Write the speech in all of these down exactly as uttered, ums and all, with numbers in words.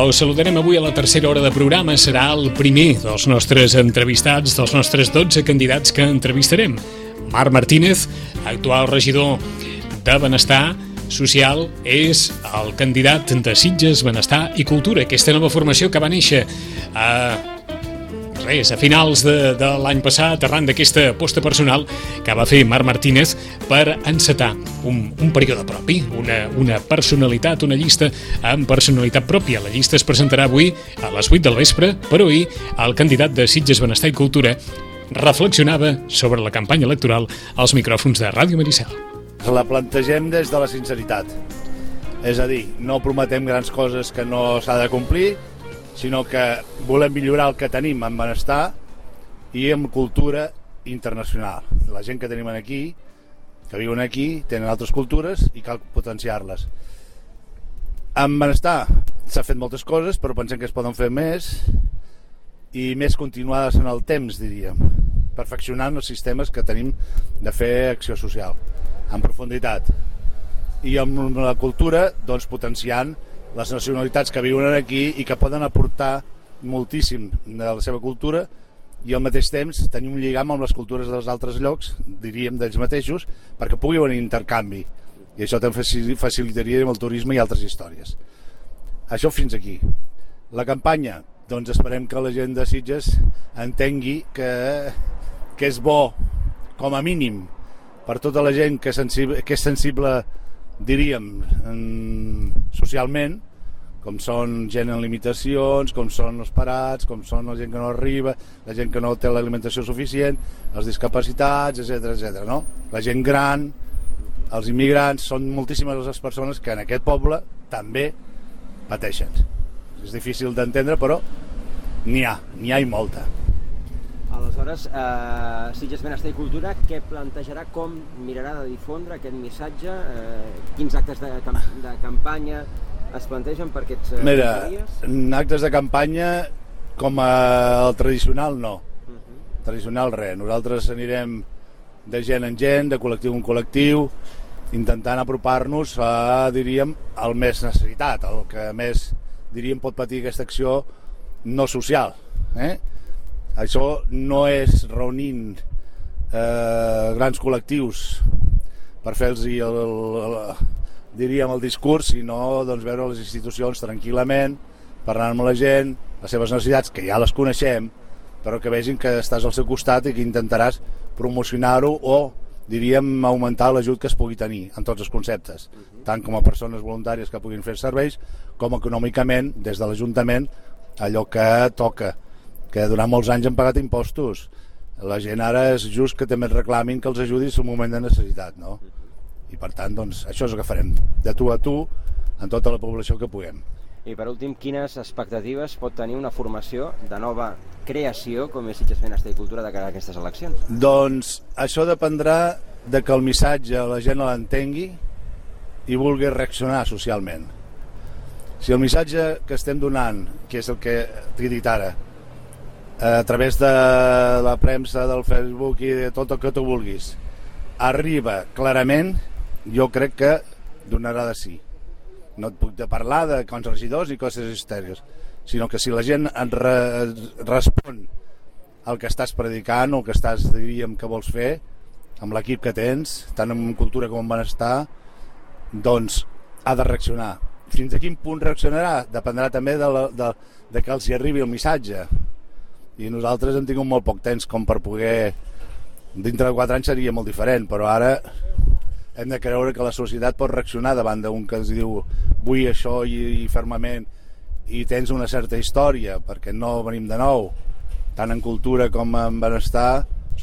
Us saludarem avui a la tercera hora de programa. Serà el primer dels nostres entrevistats, dels nostres dotze candidats que entrevistarem. Marc Martínez, actual regidor de Benestar Social, és el candidat de Sitges, Benestar i Cultura, aquesta nova formació que va néixer a... res, a finals de, de l'any passat, arran d'aquesta aposta personal que va fer Marc Martínez per encetar un, un període propi, una, una personalitat, una llista amb personalitat pròpia. La llista es presentarà avui a les vuit del vespre, però ahir el candidat de Sitges, Benestar i Cultura reflexionava sobre la campanya electoral als micròfons de Ràdio Maricel. La plantegem des de la sinceritat, és a dir, no prometem grans coses que no s'ha de complir, sinó que volem millorar el que tenim en benestar i en cultura internacional. La gent que tenim aquí, que viuen aquí, tenen altres cultures i cal potenciar-les. En benestar s'ha fet moltes coses, però pensem que es poden fer més i més continuades en el temps, diríem, perfeccionant els sistemes que tenim de fer acció social en profunditat. I amb la cultura, doncs, potenciant les nacionalitats que viuen aquí i que poden aportar moltíssim de la seva cultura i al mateix temps tenir un lligam amb les cultures dels altres llocs, diríem d'ells mateixos, perquè pugui haver intercanvi. I això també facilitaria el turisme i altres històries. Això fins aquí. La campanya, doncs esperem que la gent de Sitges entengui que, que és bo, com a mínim, per tota la gent que és sensible, que és sensible diríem, socialment, com són gent en limitacions, com són els parats, com són la gent que no arriba, la gent que no té l'alimentació suficient, els discapacitats, etcètera, etcètera, no? La gent gran, els immigrants, són moltíssimes les persones que en aquest poble també pateixen. És difícil d'entendre, però n'hi ha, n'hi ha i molta. Aleshores, eh, Sitges, Benestar i Cultura, què plantejarà, com mirarà de difondre aquest missatge, eh, quins actes de, camp de campanya es plantegen per aquests eh, Mira, dies? Actes de campanya com a el tradicional no. Uh -huh. Tradicional res. Nosaltres anirem de gent en gent, de col·lectiu en col·lectiu, intentant apropar-nos a, diríem, al més necessitat, el que més, diríem, pot patir aquesta acció no social, eh? Això no és reunint eh, grans col·lectius per fer-los el, el, el, diríem el discurs, sinó doncs, veure les institucions tranquil·lament, parlant amb la gent, les seves necessitats, que ja les coneixem, però que vegin que estàs al seu costat i que intentaràs promocionar-ho o, diríem, augmentar l'ajut que es pugui tenir en tots els conceptes, tant com a persones voluntàries que puguin fer serveis, com econòmicament, des de l'Ajuntament, allò que toca, que durant molts anys han pagat impostos. La gent ara és just que també reclamin que els ajudis en un moment de necessitat, no? I per tant, doncs, això és el que farem, de tu a tu, en tota la població que puguem. I per últim, quines expectatives pot tenir una formació de nova creació com és Sitges, Benestar i Cultura de cara a aquestes eleccions? Doncs això dependrà de que el missatge la gent l'entengui i vulgui reaccionar socialment. Si el missatge que estem donant, que és el que t'he dit ara, a través de la premsa, del Facebook i de tot el que tu vulguis, arriba clarament, jo crec que donarà de sí. No et puc de parlar de cons regidors ni coses histèriques, sinó que si la gent et re respon al que estàs predicant o el que estàs, diríem, que vols fer, amb l'equip que tens, tant en cultura com en benestar, doncs ha de reaccionar. Fins a quin punt reaccionarà? Dependrà també de, la, de, de que els hi arribi el missatge. I nosaltres hem tingut molt poc temps com per poder, dintre de quatre anys seria molt diferent, però ara hem de creure que la societat pot reaccionar davant d'un que ens diu vull això i, i fermament, i tens una certa història, perquè no venim de nou, tant en cultura com en benestar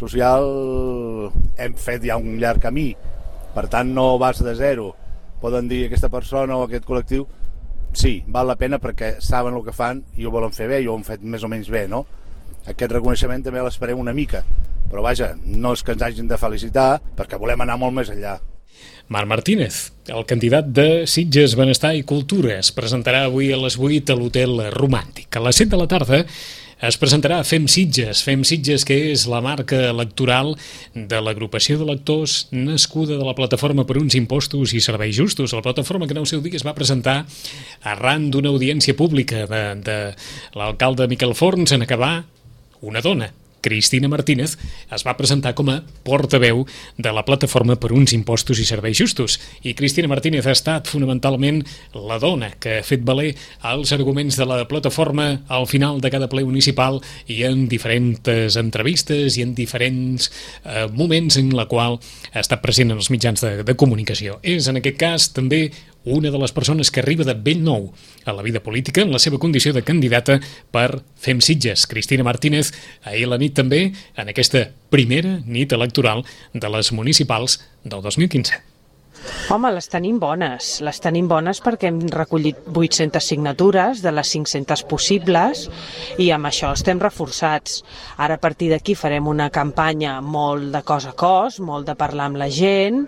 social hem fet ja un llarg camí, per tant no vas de zero. Poden dir aquesta persona o aquest col·lectiu sí, val la pena perquè saben el que fan i ho volen fer bé i ho han fet més o menys bé, no? Aquest reconeixement també l'esperem una mica, però vaja, no és que ens hagin de felicitar perquè volem anar molt més enllà. Marc Martínez, el candidat de Sitges, Benestar i Cultura, es presentarà avui a les vuit a l'Hotel Romàntic. A les set de la tarda es presentarà Fem Sitges. Fem Sitges, que és la marca electoral de l'agrupació de lectors nascuda de la Plataforma per uns impostos i serveis justos. La plataforma que en el seu dia es va presentar arran d'una audiència pública de, de l'alcalde Miquel Forns en acabar una dona. Cristina Martínez es va presentar com a portaveu de la Plataforma per uns impostos i serveis justos. I Cristina Martínez ha estat fonamentalment la dona que ha fet valer els arguments de la plataforma al final de cada ple municipal i en diferents entrevistes i en diferents eh, moments en la qual ha estat present en els mitjans de, de comunicació. És en aquest cas també una de les persones que arriba de ben nou a la vida política en la seva condició de candidata per Fem Sitges. Cristina Martínez, ahir a la nit també, en aquesta primera nit electoral de les municipals del dos mil quinze. Home, les tenim bones. Les tenim bones perquè hem recollit vuit-centes signatures de les cinc-centes possibles i amb això estem reforçats. Ara a partir d'aquí farem una campanya molt de cos a cos, molt de parlar amb la gent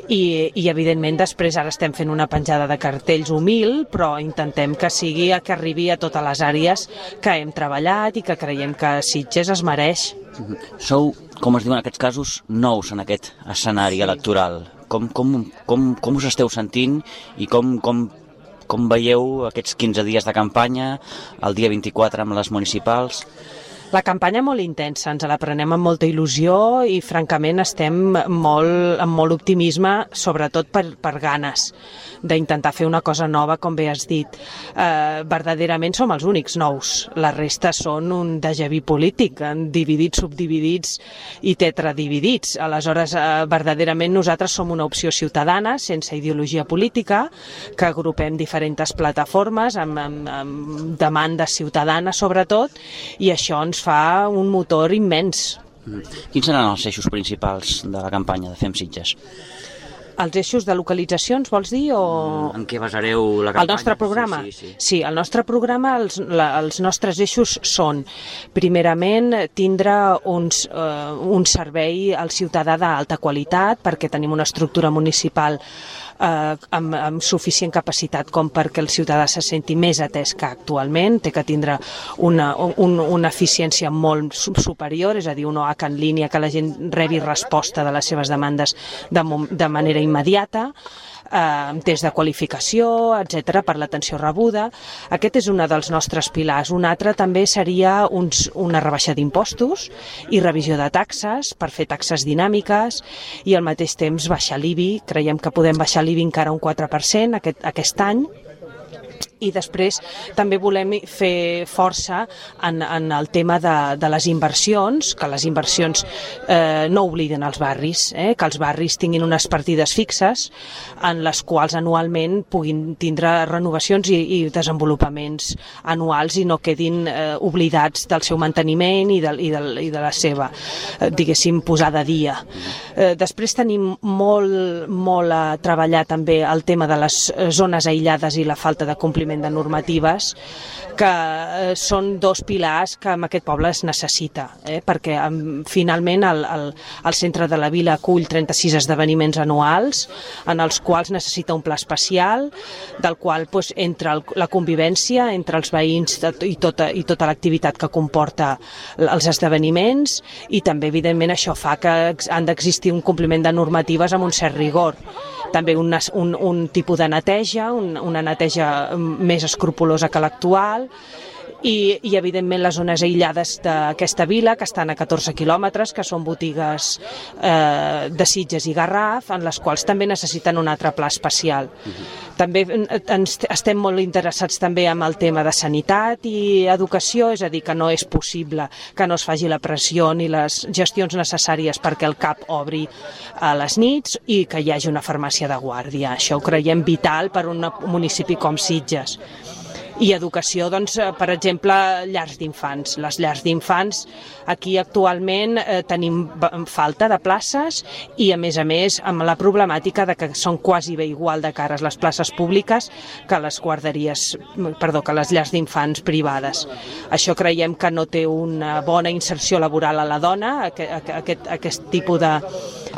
i, i evidentment després ara estem fent una penjada de cartells humil, però intentem que sigui que arribi a totes les àrees que hem treballat i que creiem que Sitges es mereix. Sou, com es diu en aquests casos, nous en aquest escenari electoral. Com, com, com, com us esteu sentint i com, com, com veieu aquests quinze dies de campanya, el dia vint-i-quatre amb les municipals? La campanya molt intensa, ens la prenem amb molta il·lusió i francament estem molt, amb molt optimisme, sobretot per, per ganes d'intentar fer una cosa nova, com bé has dit. Eh, verdaderament som els únics nous, la resta són un déjà vu polític, dividits, subdividits i tetradividits. Aleshores, eh, verdaderament nosaltres som una opció ciutadana, sense ideologia política, que agrupem diferents plataformes amb, amb, amb demandes ciutadanes sobretot, i això ens fa un motor immens. Quins seran els eixos principals de la campanya de Fem Sitges? Els eixos de localitzacions, vols dir? O... En què basareu la campanya? El nostre programa? Sí, sí, sí. Sí, el nostre programa, els, la, els nostres eixos són, primerament, tindre uns, eh, un servei al ciutadà d'alta qualitat, perquè tenim una estructura municipal eh, amb, amb suficient capacitat com perquè el ciutadà se senti més atès que actualment, té que tindre una, un, una eficiència molt superior, és a dir, un O H en línia, que la gent rebi resposta de les seves demandes de, de manera immediata, eh, test de qualificació, etcètera, per l'atenció rebuda. Aquest és un dels nostres pilars. Un altre també seria uns, una rebaixa d'impostos i revisió de taxes per fer taxes dinàmiques i al mateix temps baixar l'I B I. Creiem que podem baixar l'I B I encara un quatre per cent aquest, aquest any. I després també volem fer força en, en el tema de, de les inversions, que les inversions eh, no obliden els barris, eh, que els barris tinguin unes partides fixes en les quals anualment puguin tindre renovacions i, i desenvolupaments anuals i no quedin eh, oblidats del seu manteniment i de, i de, i de la seva, eh, diguéssim, posada a dia. Eh, després tenim molt, molt a treballar també el tema de les zones aïllades i la falta de compliment de normatives, que eh, són dos pilars que en aquest poble es necessita, eh? perquè eh, finalment el, el, el centre de la vila acull trenta-sis esdeveniments anuals en els quals necessita un pla especial, del qual doncs, entre el, la convivència entre els veïns i tota, i tota l'activitat que comporta els esdeveniments, i també evidentment això fa que han d'existir un compliment de normatives amb un cert rigor. També un, un, un tipus de neteja, un, una neteja més escrupulosa que l'actual, i, i evidentment les zones aïllades d'aquesta vila, que estan a catorze quilòmetres, que són botigues eh, de Sitges i Garraf, en les quals també necessiten un altre pla especial. Uh-huh. També ens, estem molt interessats també amb el tema de sanitat i educació, és a dir, que no és possible que no es faci la pressió ni les gestions necessàries perquè el CAP obri a les nits i que hi hagi una farmàcia de guàrdia. Això ho creiem vital per un municipi com Sitges. I educació, doncs, per exemple, llars d'infants. Les llars d'infants, aquí actualment eh, tenim falta de places i, a més a més, amb la problemàtica de que són quasi bé igual de cares les places públiques que les guarderies, perdó, que les llars d'infants privades. Això creiem que no té una bona inserció laboral a la dona, aquest, aquest, aquest tipus de,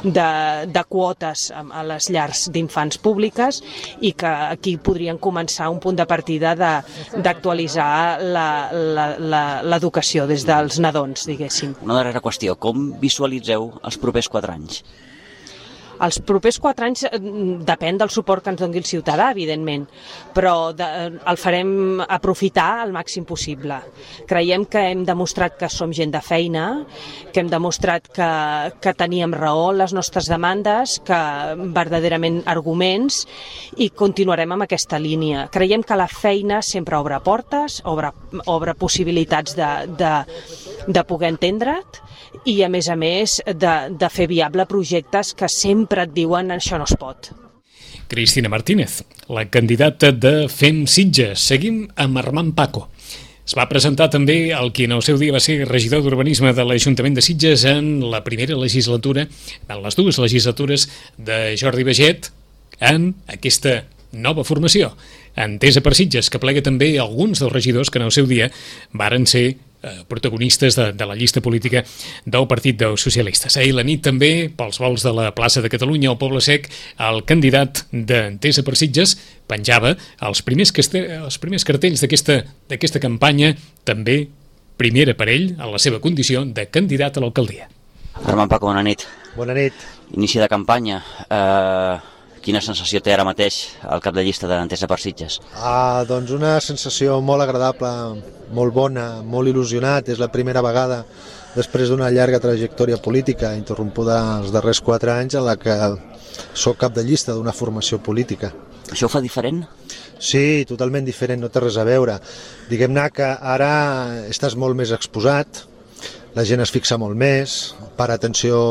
de, de quotes a les llars d'infants públiques i que aquí podrien començar un punt de partida d'actualitzar l'educació des dels nadons, diguéssim. Una darrera qüestió, com visualitzeu els propers quatre anys? Els propers quatre anys depèn del suport que ens doni el ciutadà, evidentment, però de, el farem aprofitar al màxim possible. Creiem que hem demostrat que som gent de feina, que hem demostrat que, que teníem raó en les nostres demandes, que verdaderament arguments, i continuarem amb aquesta línia. Creiem que la feina sempre obre portes, obre, obre possibilitats de, de, de poder entendre't, i a més a més de, de fer viable projectes que sempre et diuen això no es pot. Cristina Martínez, la candidata de Fem Sitges. Seguim amb Armand Paco. Es va presentar també el qui en el seu dia va ser regidor d'Urbanisme de l'Ajuntament de Sitges en la primera legislatura, en les dues legislatures de Jordi Baget, en aquesta nova formació, Entesa per Sitges, que plega també alguns dels regidors que en el seu dia varen ser eh, protagonistes de, de la llista política del Partit dels Socialistes. Ahir la nit també, pels vols de la plaça de Catalunya al Poble Sec, el candidat d'Entesa per Sitges penjava els primers, caste els primers cartells d'aquesta campanya, també primera per ell en la seva condició de candidat a l'alcaldia. Armand Paco, bona nit. Bona nit. Inici de campanya. Eh... Quina sensació té ara mateix el cap de llista d'Entesa per Sitges? Ah, doncs una sensació molt agradable, molt bona, molt il·lusionat. És la primera vegada després d'una llarga trajectòria política, interrompuda els darrers quatre anys, en la que soc cap de llista d'una formació política. Això ho fa diferent? Sí, totalment diferent, no té res a veure. Diguem-ne que ara estàs molt més exposat, la gent es fixa molt més, para atenció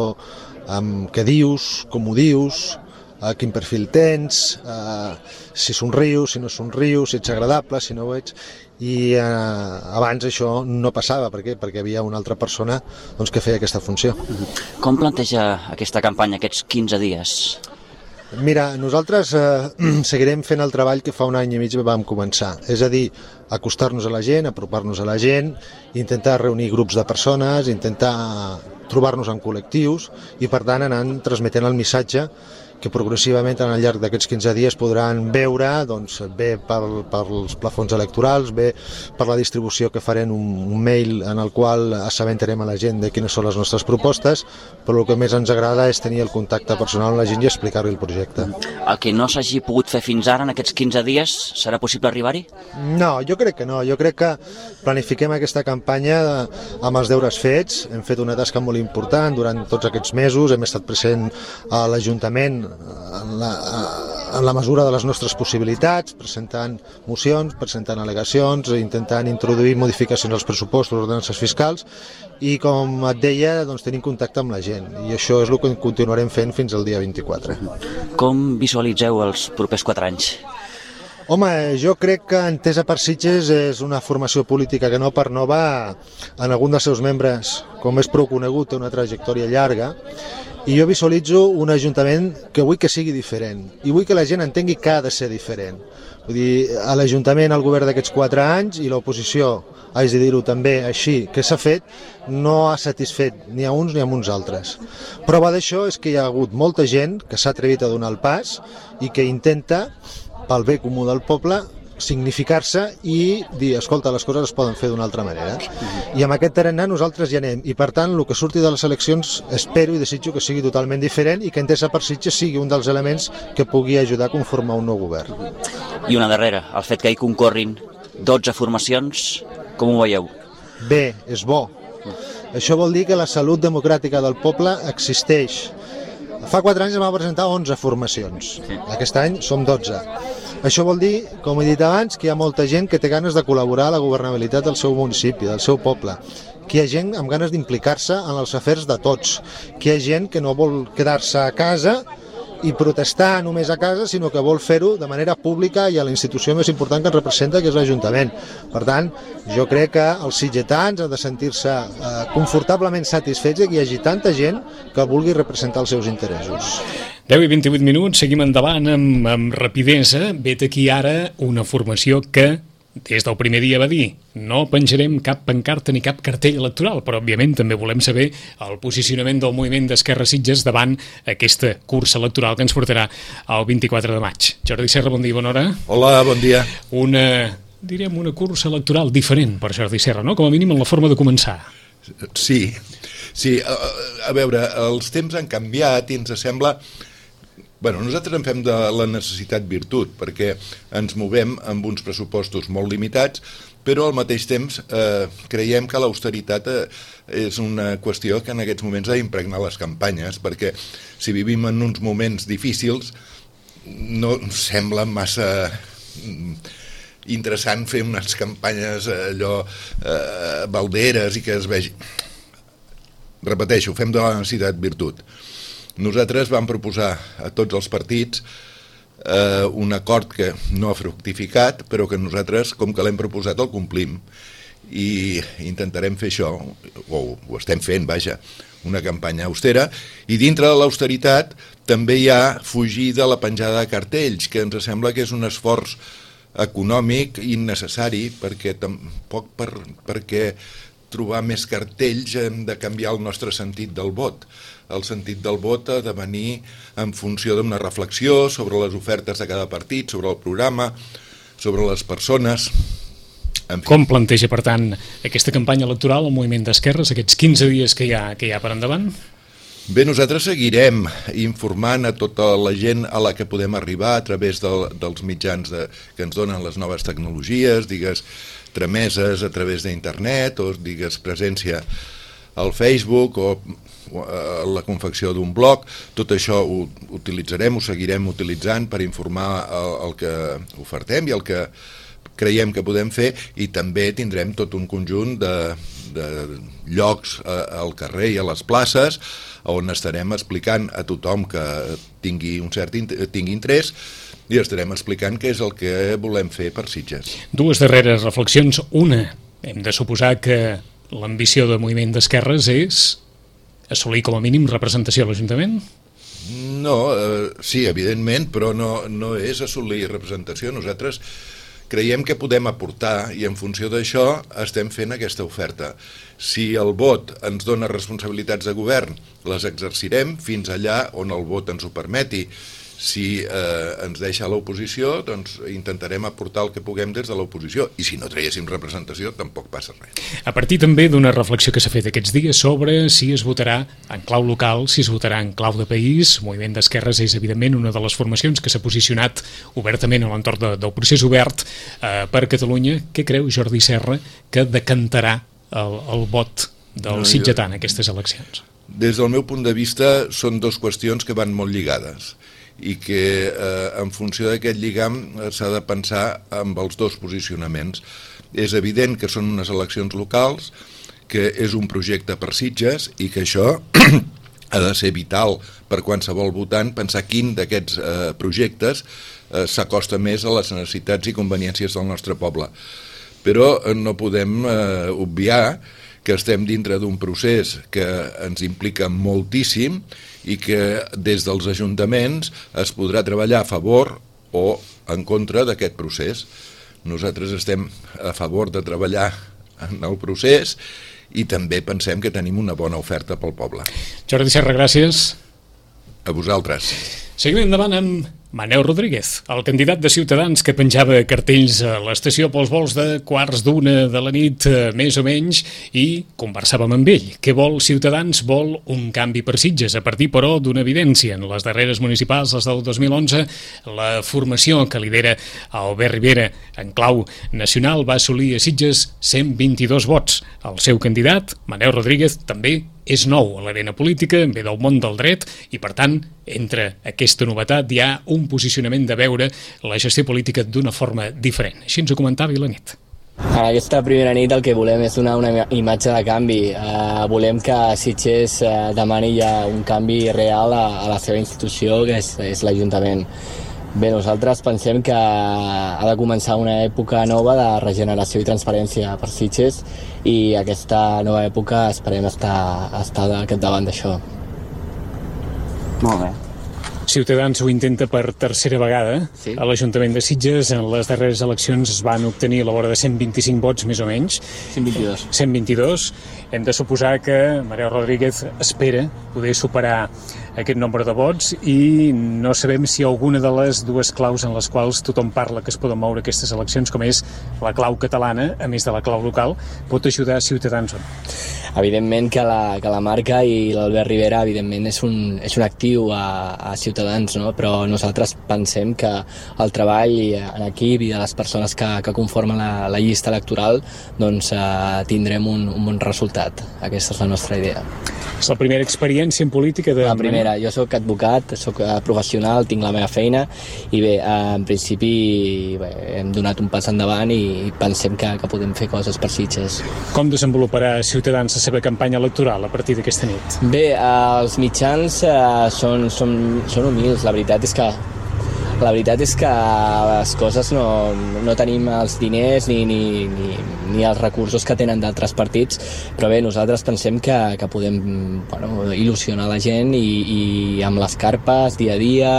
amb què dius, com ho dius, a quin perfil tens, uh, si somrius, si no somrius, si ets agradable, si no ho ets, i uh, abans això no passava. Per què? Perquè hi havia una altra persona doncs, que feia aquesta funció. Com planteja aquesta campanya aquests quinze dies? Mira, nosaltres eh, seguirem fent el treball que fa un any i mig vam començar, és a dir, acostar-nos a la gent, apropar-nos a la gent, intentar reunir grups de persones, intentar trobar-nos en col·lectius i per tant anar transmetent el missatge que progressivament al llarg d'aquests quinze dies podran veure, doncs, bé per, per els plafons electorals, bé per la distribució que farem un, un mail en el qual assabentarem a la gent de quines són les nostres propostes, però el que més ens agrada és tenir el contacte personal amb la gent i explicar-li el projecte. El que no s'hagi pogut fer fins ara en aquests quinze dies, serà possible arribar-hi? No, jo crec que no. Jo crec que planifiquem aquesta campanya amb els deures fets. Hem fet una tasca molt important durant tots aquests mesos, hem estat present a l'Ajuntament en la, en la mesura de les nostres possibilitats, presentant mocions, presentant al·legacions, intentant introduir modificacions als pressupostos, ordenances fiscals, i com et deia, doncs, tenim contacte amb la gent, i això és el que continuarem fent fins al dia vint-i-quatre. Com visualitzeu els propers quatre anys? Home, jo crec que Entesa per Sitges és una formació política que no per nova en algun dels seus membres, com és prou conegut, té una trajectòria llarga, i jo visualitzo un ajuntament que vull que sigui diferent i vull que la gent entengui que ha de ser diferent. Vull dir, a l'Ajuntament, el govern d'aquests quatre anys i l'oposició, haig de dir-ho també així, que s'ha fet, no ha satisfet ni a uns ni a uns altres. Prova d'això és que hi ha hagut molta gent que s'ha atrevit a donar el pas i que intenta, pel bé comú del poble, significar-se i dir, escolta, les coses es poden fer d'una altra manera. I amb aquest tarannà nosaltres hi anem, i per tant el que surti de les eleccions espero i desitjo que sigui totalment diferent i que Entesa per Sitges sigui un dels elements que pugui ajudar a conformar un nou govern. I una darrera, el fet que hi concorrin dotze formacions, com ho veieu? Bé, és bo. Això vol dir que la salut democràtica del poble existeix. Fa quatre anys em va presentar onze formacions, aquest any som dotze. Això vol dir, com he dit abans, que hi ha molta gent que té ganes de col·laborar a la governabilitat del seu municipi, del seu poble, que hi ha gent amb ganes d'implicar-se en els afers de tots, que hi ha gent que no vol quedar-se a casa i protestar només a casa, sinó que vol fer-ho de manera pública i a la institució més important que ens representa, que és l'Ajuntament. Per tant, jo crec que els sitgetans han de sentir-se eh, confortablement satisfets que hi hagi tanta gent que vulgui representar els seus interessos. deu i vint-i-vuit minuts, seguim endavant amb, amb rapidesa. Vet aquí ara una formació que des del primer dia va dir no penjarem cap pancarta ni cap cartell electoral, però òbviament també volem saber el posicionament del moviment d'Esquerra Sitges davant aquesta cursa electoral que ens portarà el vint-i-quatre de maig. Jordi Serra, bon dia, bona hora. Hola, bon dia. Una, direm, una cursa electoral diferent per Jordi Serra, no? Com a mínim en la forma de començar. Sí, sí. A, a veure, els temps han canviat i ens sembla... Bueno, nosaltres en fem de la necessitat virtut, perquè ens movem amb uns pressupostos molt limitats, però al mateix temps eh, creiem que l'austeritat eh, és una qüestió que en aquests moments ha d'impregnar les campanyes, perquè si vivim en uns moments difícils no sembla massa interessant fer unes campanyes allò eh, balderes i que es vegi. Repeteixo, fem de la necessitat virtut. Nosaltres vam proposar a tots els partits eh, un acord que no ha fructificat, però que nosaltres, com que l'hem proposat, el complim. I intentarem fer això, o ho estem fent, vaja, una campanya austera. I dintre de l'austeritat també hi ha fugir de la penjada de cartells, que ens sembla que és un esforç econòmic innecessari, perquè tampoc per, perquè trobar més cartells hem de canviar el nostre sentit del vot. El sentit del vot ha de venir en funció d'una reflexió sobre les ofertes de cada partit, sobre el programa, sobre les persones. En fi. Com planteja, per tant, aquesta campanya electoral el moviment d'esquerres, aquests quinze dies que hi ha, que hi ha per endavant? Bé, nosaltres seguirem informant a tota la gent a la que podem arribar a través del, dels mitjans de, que ens donen les noves tecnologies, digues trameses a través d'internet o digues presència al Facebook o la confecció d'un blog. Tot això ho utilitzarem, ho seguirem utilitzant per informar el, el que ofertem i el que creiem que podem fer, i també tindrem tot un conjunt de, de llocs al carrer i a les places on estarem explicant a tothom que tingui un cert tingui interès i estarem explicant què és el que volem fer per Sitges. Dues darreres reflexions. Una, hem de suposar que l'ambició del moviment d'esquerres és assolir com a mínim representació a l'Ajuntament? No, eh, sí, evidentment, però no, no és assolir representació. Nosaltres creiem que podem aportar i en funció d'això estem fent aquesta oferta. Si el vot ens dona responsabilitats de govern, les exercirem fins allà on el vot ens ho permeti. Si eh, ens deixa a l'oposició, doncs intentarem aportar el que puguem des de l'oposició, i si no traiéssim representació tampoc passa res. A partir també d'una reflexió que s'ha fet aquests dies sobre si es votarà en clau local, si es votarà en clau de país. El moviment d'esquerres és evidentment una de les formacions que s'ha posicionat obertament a l'entorn de, del procés obert eh, per Catalunya. Què creu Jordi Serra que decantarà el, el vot del no, sitgetà en aquestes eleccions? Des del meu punt de vista són dues qüestions que van molt lligades i que eh, en funció d'aquest lligam s'ha de pensar amb els dos posicionaments. És evident que són unes eleccions locals, que és un projecte per Sitges i que això ha de ser vital per qualsevol votant, pensar quin d'aquests eh, projectes eh, s'acosta més a les necessitats i conveniències del nostre poble. Però eh, no podem eh, obviar que estem dintre d'un procés que ens implica moltíssim i que des dels ajuntaments es podrà treballar a favor o en contra d'aquest procés. Nosaltres estem a favor de treballar en el procés i també pensem que tenim una bona oferta pel poble. Jordi Serra, gràcies. A vosaltres. Seguim endavant amb Manel Rodríguez, el candidat de Ciutadans que penjava cartells a l'estació pels vols de quarts d'una de la nit, més o menys, i conversàvem amb ell. Què vol Ciutadans? Vol un canvi per Sitges, a partir, però, d'una evidència. En les darreres municipals, les del dos mil onze, la formació que lidera Albert Rivera en clau nacional va assolir a Sitges cent vint-i-dos vots. El seu candidat, Manel Rodríguez, també és nou a l'arena política, ve del món del dret i, per tant, entre aquesta novetat hi ha un posicionament de veure la gestió política d'una forma diferent. Així ens ho comentava i la nit. En aquesta primera nit el que volem és donar una imatge de canvi. Uh, volem que Sitges uh, demani ja un canvi real a, a la seva institució, que és, és l'Ajuntament. Bé, nosaltres pensem que ha de començar una època nova de regeneració i transparència per Sitges i aquesta nova època esperem estar, estar al capdavant d'això. Molt bé. Ciutadans ho intenta per tercera vegada. Sí. A l'Ajuntament de Sitges, en les darreres eleccions es van obtenir a la vora de cent vint-i-cinc vots, més o menys. cent vint-i-dos. cent vint-i-dos. Hem de suposar que Maria Rodríguez espera poder superar aquest nombre de vots i no sabem si alguna de les dues claus en les quals tothom parla que es poden moure aquestes eleccions, com és la clau catalana, a més de la clau local, pot ajudar Ciutadans o no? Evidentment que la, que la marca i l'Albert Rivera evidentment és un, és un actiu a, a Ciutadans, no? Però nosaltres pensem que el treball en equip i de les persones que, que conformen la, la llista electoral doncs eh, tindrem un, un bon resultat. Aquesta és la nostra idea. És la primera experiència en política de... La primera, jo sóc advocat, sóc professional, tinc la meva feina i bé, en principi bé, hem donat un pas endavant i pensem que, que podem fer coses per Sitges. Com desenvoluparà Ciutadans la seva campanya electoral a partir d'aquesta nit? Bé, els mitjans eh, són, són, són humils, la veritat és que La veritat és que les coses no, no tenim els diners ni, ni, ni, ni els recursos que tenen d'altres partits, però bé, nosaltres pensem que, que podem bueno, il·lusionar la gent i, i amb les carpes, dia a dia,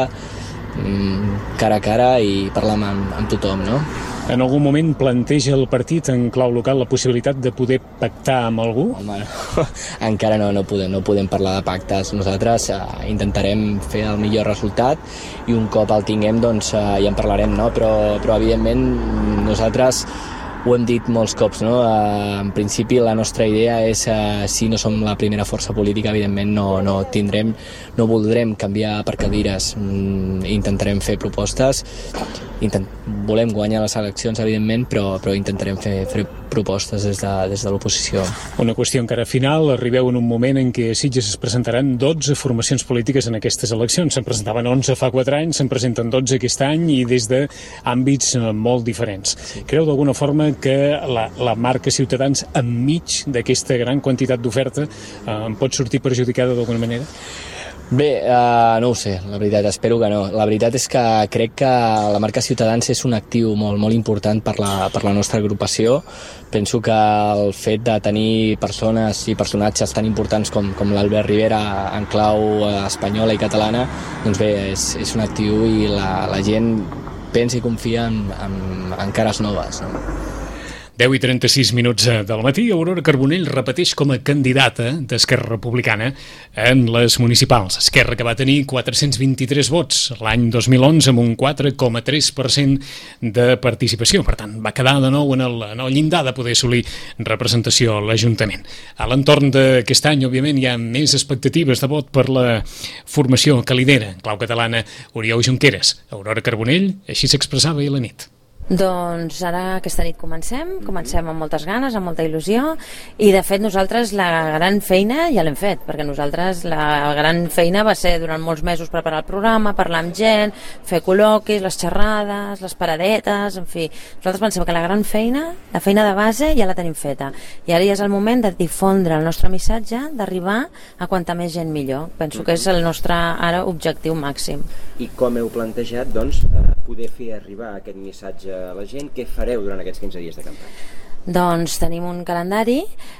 cara a cara i parlar amb, amb tothom, no? En algun moment planteja el partit en clau local la possibilitat de poder pactar amb algú? Home, no. Encara no, no podem, no podem parlar de pactes. Nosaltres eh, intentarem fer el millor resultat i un cop el tinguem doncs eh, ja en parlarem, no? Però, però evidentment nosaltres ho hem dit molts cops, no? Eh, en principi la nostra idea és, eh, si no som la primera força política, evidentment no, no tindrem, no voldrem canviar per cadires, mm, intentarem fer propostes, intent, volem guanyar les eleccions, evidentment, però, però intentarem fer, fer propostes des de, des de l'oposició. Una qüestió encara final, arribeu en un moment en què a Sitges es presentaran dotze formacions polítiques en aquestes eleccions. Se'n presentaven onze fa quatre anys, se'n presenten dotze aquest any i des d'àmbits molt diferents. Sí. Creu d'alguna forma que la, la marca Ciutadans enmig d'aquesta gran quantitat d'oferta eh, pot sortir perjudicada d'alguna manera? Bé, uh, no ho sé, la veritat, espero que no. La veritat és que crec que la marca Ciutadans és un actiu molt, molt important per la, per la nostra agrupació. Penso que el fet de tenir persones i personatges tan importants com, com l'Albert Rivera en clau espanyola i catalana, doncs bé, és, és un actiu i la, la gent pensa i confia en, en, en cares noves, no? deu i trenta-sis minuts del matí, Aurora Carbonell repeteix com a candidata d'Esquerra Republicana en les municipals. Esquerra, que va tenir quatre-cents vint-i-tres vots l'any dos mil onze amb un quatre coma tres per cent de participació. Per tant, va quedar de nou en el, en el llindar de poder assolir representació a l'Ajuntament. A l'entorn d'aquest any, òbviament, hi ha més expectatives de vot per la formació que lidera en clau catalana Oriol Junqueras. Aurora Carbonell així s'expressava ahir a la nit. Doncs ara aquesta nit comencem, comencem amb moltes ganes, amb molta il·lusió i de fet nosaltres la gran feina ja l'hem fet, perquè nosaltres la gran feina va ser durant molts mesos preparar el programa, parlar amb gent, fer col·loquis, les xerrades, les paradetes, en fi, nosaltres pensem que la gran feina, la feina de base ja la tenim feta i ara ja és el moment de difondre el nostre missatge, d'arribar a quanta més gent millor. Penso que és el nostre ara objectiu màxim. I com heu plantejat doncs, poder fer arribar aquest missatge a la gent? Què fareu durant aquests quinze dies de campanya? Doncs tenim un calendari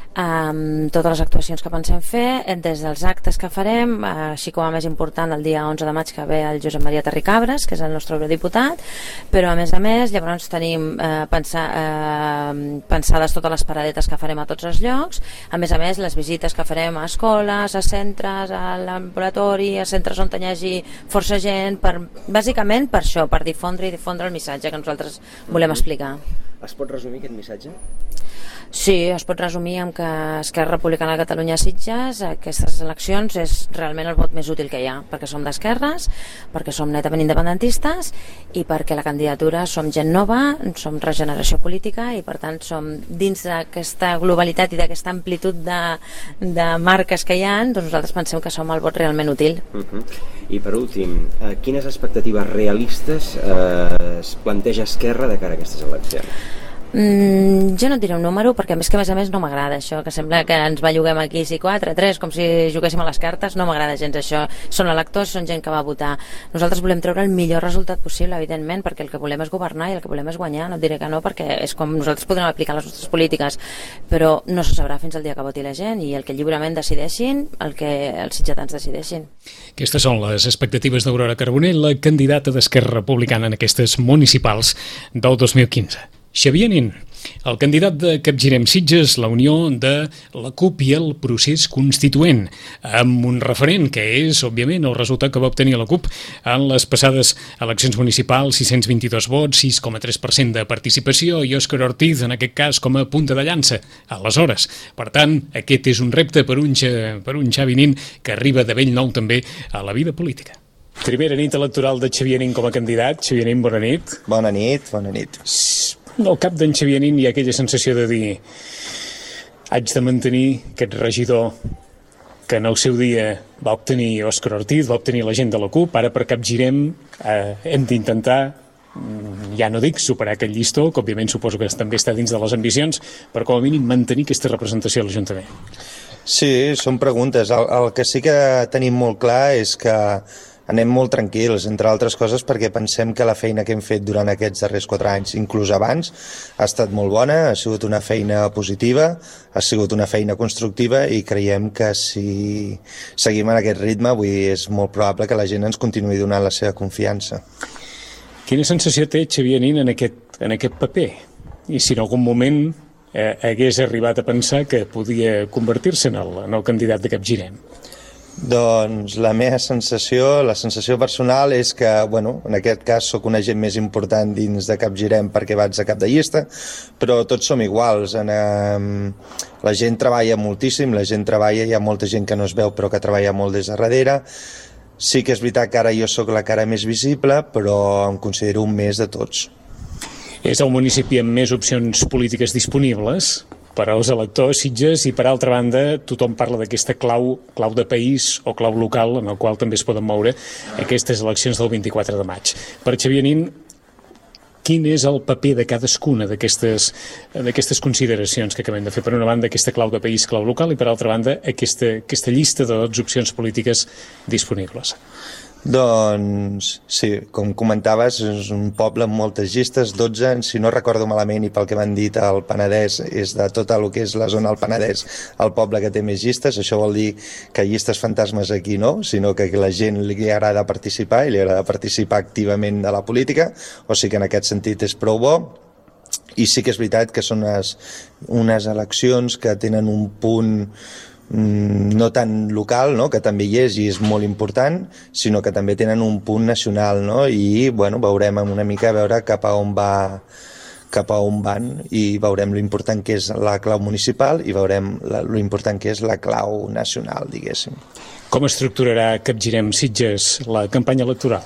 amb totes les actuacions que pensem fer, des dels actes que farem, així com a més important el dia onze de maig que ve el Josep Maria Terricabres, que és el nostre eurodiputat, però a més a més llavors tenim eh, pensar, eh, pensades totes les paradetes que farem a tots els llocs, a més a més les visites que farem a escoles, a centres, a laboratori, a centres on hi hagi força gent, per, bàsicament per això, per difondre i difondre el missatge que nosaltres volem explicar. Es pot resumir aquest missatge? Sí, es pot resumir amb que Esquerra Republicana de Catalunya Sitges aquestes eleccions és realment el vot més útil que hi ha, perquè som d'esquerres, perquè som netament independentistes i perquè la candidatura som gent nova, som regeneració política i per tant som dins d'aquesta globalitat i d'aquesta amplitud de, de marques que hi ha, doncs nosaltres pensem que som el vot realment útil. Uh-huh. I per últim, eh, quines expectatives realistes eh, es planteja Esquerra de cara a aquestes eleccions? Mm, jo no et diré un número perquè a més que a més a més no m'agrada això, que sembla que ens belluguem aquí si quatre, tres, com si juguéssim a les cartes. No m'agrada gens això. Són electors, són gent que va votar. Nosaltres volem treure el millor resultat possible, evidentment, perquè el que volem és governar i el que volem és guanyar. No et diré que no, perquè és com nosaltres podrem aplicar les nostres polítiques, però no se sabrà fins al dia que voti la gent i el que lliurement decideixin, el que els sitjatans decideixin. Aquestes són les expectatives d'Aurora Carbonell, la candidata d'Esquerra Republicana en aquestes municipals del dos mil quinze. Xavier Nin, el candidat de Capgirem Sitges, la unió de la CUP i el procés constituent, amb un referent que és, òbviament, el resultat que va obtenir la CUP en les passades eleccions municipals, sis-cents vint-i-dos vots, sis coma tres per cent de participació, i Òscar Ortiz, en aquest cas, com a punta de llança, aleshores. Per tant, aquest és un repte per un, per un Xavi Nin que arriba de bell nou també a la vida política. Primera nit electoral de Xavier Nin com a candidat. Xavier Nin, bona nit. Bona nit, bona nit. Al cap d'en Xavier Nin hi ha aquella sensació de dir haig de mantenir aquest regidor que en el seu dia va obtenir Òscar Ortiz, va obtenir la gent de la CUP, ara per Capgirem eh, hem d'intentar, ja no dic superar aquest llistó, que òbviament suposo que també està dins de les ambicions, però com a mínim mantenir aquesta representació a l'Ajuntament. Sí, són preguntes. El, el que sí que tenim molt clar és que anem molt tranquils, entre altres coses perquè pensem que la feina que hem fet durant aquests darrers quatre anys, inclús abans, ha estat molt bona, ha sigut una feina positiva, ha sigut una feina constructiva i creiem que si seguim en aquest ritme, vull dir, és molt probable que la gent ens continuï donant la seva confiança. Quina sensació té Xavier Nin en aquest, en aquest paper? I si en algun moment eh, hagués arribat a pensar que podia convertir-se en el, en el candidat de Capgirem? Doncs la meva sensació, la sensació personal és que, bueno, en aquest cas sóc un agent més important dins de Capgirem perquè vaig a cap de llista, però tots som iguals. En, eh, la gent treballa moltíssim, la gent treballa, hi ha molta gent que no es veu però que treballa molt des de darrere. Sí que és veritat que ara jo sóc la cara més visible, però em considero un més de tots. És el municipi amb més opcions polítiques disponibles per als electors Sitges i, per altra banda, tothom parla d'aquesta clau, clau de país o clau local en el qual també es poden moure aquestes eleccions del vint-i-quatre de maig. Per Xavier Nin, quin és el paper de cadascuna d'aquestes d'aquestes consideracions que acabem de fer? Per una banda, aquesta clau de país, clau local, i per altra banda, aquesta, aquesta llista de dotze opcions polítiques disponibles. Doncs sí, com comentaves, és un poble amb moltes llistes, dotze, si no recordo malament i pel que m'han dit al Penedès, és de tot el que és la zona del Penedès el poble que té més llistes. Això vol dir que llistes fantasmes aquí no, sinó que a la gent li agrada participar i li agrada participar activament de la política, o sigui que en aquest sentit és prou bo. I sí que és veritat que són unes, unes eleccions que tenen un punt no tan local, no? Que també hi és i és molt important, sinó que també tenen un punt nacional, no? I bueno, veurem una mica a veure cap a on va cap a on van i veurem l'important que és la clau municipal i veurem l'important que és la clau nacional, diguéssim. Com estructurarà Capgirem Sitges la campanya electoral?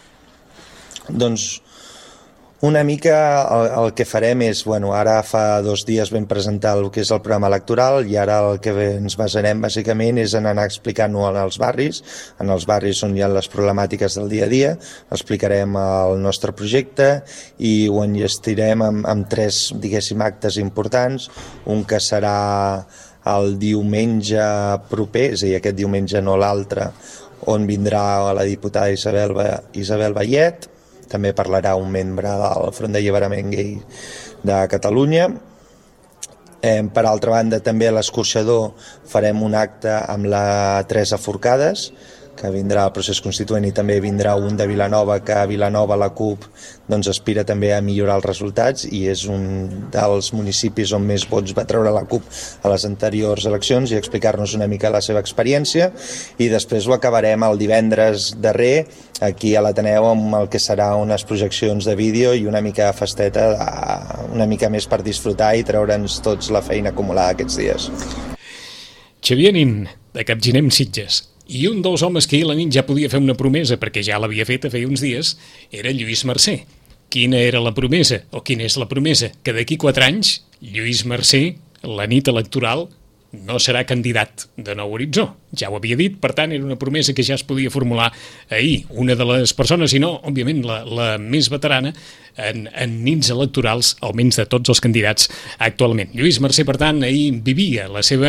Doncs una mica el, el que farem és, bueno, ara fa dos dies vam presentar el que és el programa electoral i ara el que ens basarem bàsicament és en anar explicant-ho als barris, en els barris on hi ha les problemàtiques del dia a dia, explicarem el nostre projecte i ho enllestirem amb, amb tres, diguéssim, actes importants, un que serà el diumenge proper, és a dir, aquest diumenge no l'altre, on vindrà la diputada Isabel, Isabel Vallet. També parlarà un membre del Front d'Alliberament Gai de Catalunya. Eh, per altra banda, també a l'Escorxador farem un acte amb la Teresa Forcades, que vindrà al procés constituent, i també vindrà un de Vilanova, que a Vilanova la CUP doncs, aspira també a millorar els resultats i és un dels municipis on més vots va treure la CUP a les anteriors eleccions i explicar-nos una mica la seva experiència. I després ho acabarem el divendres darrer aquí a l'Ateneu amb el que serà unes projeccions de vídeo i una mica de festeta, una mica més per disfrutar i treure'ns tots la feina acumulada aquests dies. Xavier Nin, de Capgirem Sitges. I un dels homes que ahir a la nit ja podia fer una promesa, perquè ja l'havia feta feia uns dies, era Lluís Mercè. Quina era la promesa, o quina és la promesa? Que d'aquí quatre anys, Lluís Mercè, la nit electoral, no serà candidat de Nou Horitzó. Ja ho havia dit, per tant, era una promesa que ja es podia formular ahir. Una de les persones, i no, òbviament, la, la més veterana en, en nits electorals, almenys de tots els candidats actualment. Lluís Mercè, per tant, ahir vivia la seva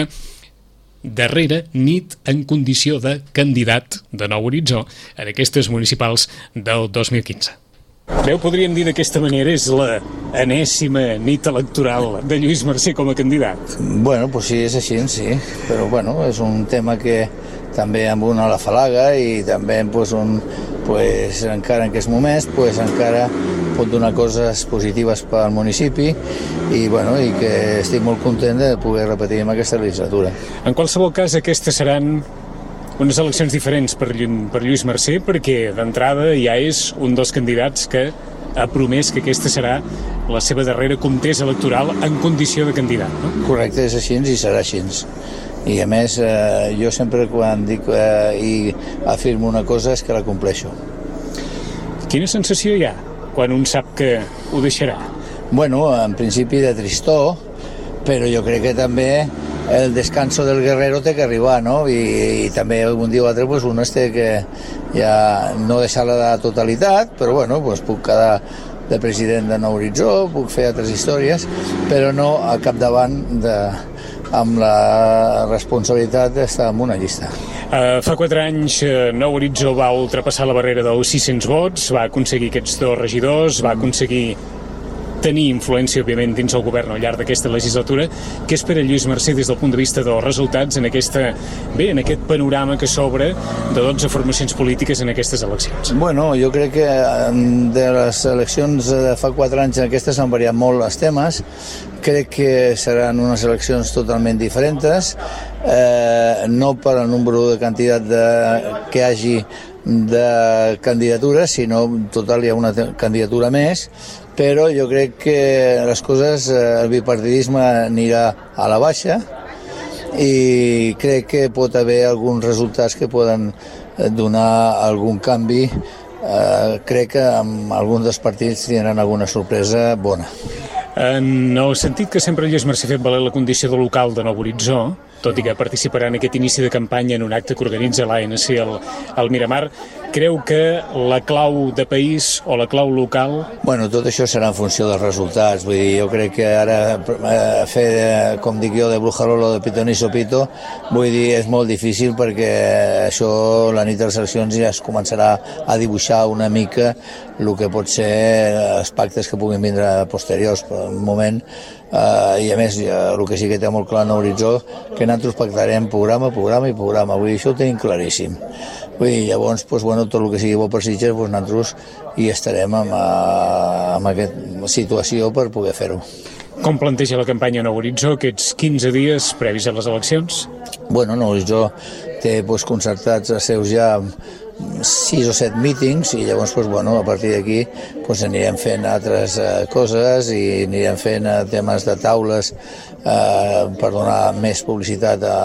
darrera nit en condició de candidat de Nou Horitzó en aquestes municipals del dos mil quinze. Bé, ho podríem dir d'aquesta manera, és la enèsima nit electoral de Lluís Mercè com a candidat. Bueno, pues sí, és així, sí, però bueno, és un tema que també amb una la falaga i també pues, un, pues, encara en aquests moments pues, encara pot donar coses positives pel municipi i, bueno, i que estic molt content de poder repetir en aquesta legislatura. En qualsevol cas, aquestes seran unes eleccions diferents per, per Lluís Mercè, perquè d'entrada ja és un dels candidats que ha promès que aquesta serà la seva darrera contesa electoral en condició de candidat, no? Correcte, és així i serà així. I a més, eh, jo sempre quan dic eh, i afirmo una cosa és que la compleixo. Quina sensació hi ha quan un sap que ho deixarà? Bueno, en principi de tristor, però jo crec que també el descanso del guerrero té que arribar, no? I, i també algun dia o altre pues, un es té que ja no deixar la totalitat, però bueno, pues, puc quedar de president de Nou Horitzó, puc fer altres històries, però no al capdavant de, amb la responsabilitat d'estar en una llista. Uh, fa quatre anys uh, Nou Horitzó va ultrapassar la barrera dels sis-cents vots, va aconseguir aquests dos regidors, va aconseguir tenir influència, òbviament, dins el govern al llarg d'aquesta legislatura. Què espera Lluís Mercè des del punt de vista dels resultats en, aquesta, bé, en aquest panorama que s'obre de dotze formacions polítiques en aquestes eleccions? Bueno, jo crec que de les eleccions de fa quatre anys aquestes han variat molt els temes. Crec que seran unes eleccions totalment diferents, eh, no per al número de quantitat de, que hi hagi de candidatures, sinó en total hi ha una candidatura més, però jo crec que les coses, el bipartidisme anirà a la baixa i crec que pot haver alguns resultats que poden donar algun canvi. Eh, crec que amb alguns dels partits tindran alguna sorpresa bona. En el sentit que sempre Lluís Mercè ha fet valer la condició de local de Nou Horitzó, tot i que participarà en aquest inici de campanya en un acte que organitza l'A N C al, al Miramar, creu que la clau de país o la clau local... Bueno, tot això serà en funció dels resultats. Vull dir, jo crec que ara eh, fer, de, com dic jo, de Brujarolo, de Pitón i Sopito, vull dir, és molt difícil perquè això, la nit de les eleccions, ja es començarà a dibuixar una mica el que pot ser els pactes que puguin vindre posteriors. Per un moment, eh, i a més, el que sí que té molt clar Nou Horitzó, que nosaltres pactarem programa, programa i programa. Vull dir, això ho tenim claríssim. Vull dir, llavors, doncs, bueno, tot el que sigui bo per Sitges, doncs, nosaltres hi estarem amb, amb aquesta situació per poder fer-ho. Com planteja la campanya Nou Horitzó aquests quinze dies previs a les eleccions? Bueno, Nou Horitzó té doncs, concertats els seus ja sis o set mítings i llavors doncs, bueno, a partir d'aquí doncs, anirem fent altres eh, coses i anirem fent eh, temes de taules eh, per donar més publicitat a,